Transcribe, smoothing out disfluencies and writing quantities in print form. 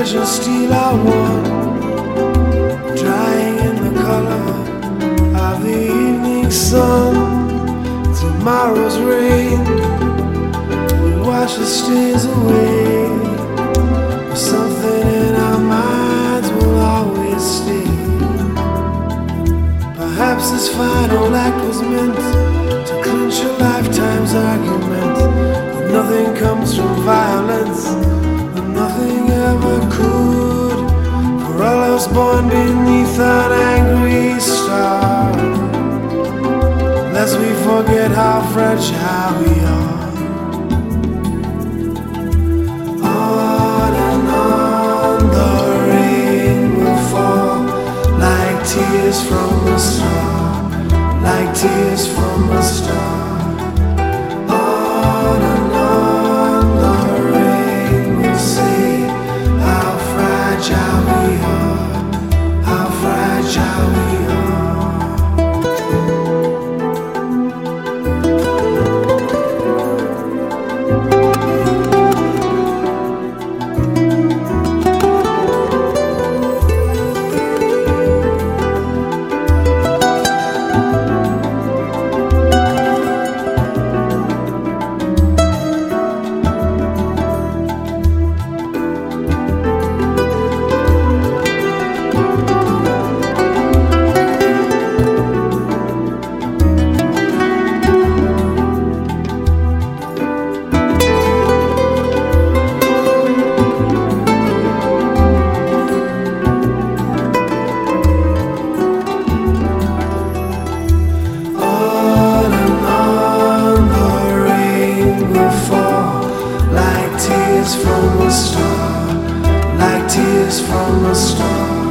treasure steal our one, drying in the color of the evening sun. Tomorrow's rain will wash the stains away, but something in our minds will always stay. Perhaps this final act was meant to clinch a lifetime's argument, that nothing comes from violence, that nothing ever could. For all of us born beneath an angry star, lest we forget how fragile we are. On and on the rain will fall, like tears from a star, like tears from a star. On and on the rain will say how fragile we are, how fragile we are. From a star, like tears from a star.